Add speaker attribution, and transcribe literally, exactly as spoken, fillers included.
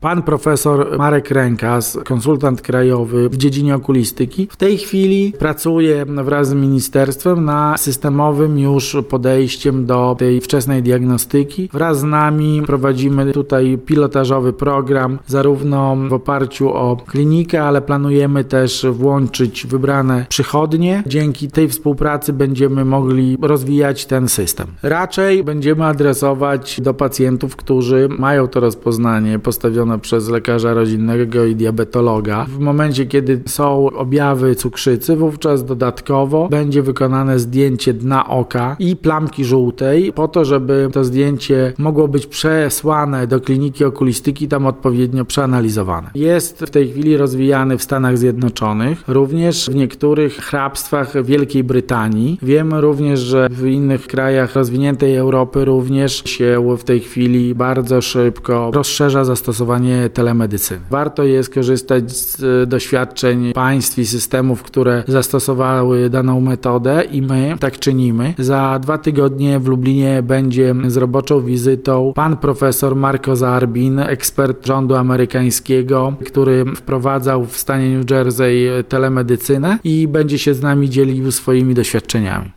Speaker 1: Pan profesor Marek Rękas, konsultant krajowy w dziedzinie okulistyki, w tej chwili pracuje wraz z ministerstwem na systemowym już podejściem do tej wczesnej diagnostyki. Wraz z nami prowadzimy tutaj pilotażowy program, zarówno w oparciu o klinikę, ale planujemy też włączyć wybrane przychodnie. Dzięki tej współpracy będziemy mogli rozwijać ten system. Raczej będziemy adresować do pacjentów, którzy mają to rozpoznanie postawione przez lekarza rodzinnego i diabetologa. W momencie, kiedy są objawy cukrzycy, wówczas dodatkowo będzie wykonane zdjęcie dna oka i plamki żółtej, po to, żeby to zdjęcie mogło być przesłane do kliniki okulistyki, tam odpowiednio przeanalizowane. Jest w tej chwili rozwijany w Stanach Zjednoczonych, również w niektórych hrabstwach Wielkiej Brytanii. Wiemy również, że w innych krajach rozwiniętej Europy również się w tej chwili bardzo szybko rozszerza zastosowanie telemedycyny. Warto jest korzystać z doświadczeń państw i systemów, które zastosowały daną metodę i my tak czynimy. Za dwa tygodnie w Lublinie będzie z roboczą wizytą pan profesor Marco Zarbin, ekspert rządu amerykańskiego, który wprowadzał w stanie New Jersey telemedycynę i będzie się z nami dzielił swoimi doświadczeniami.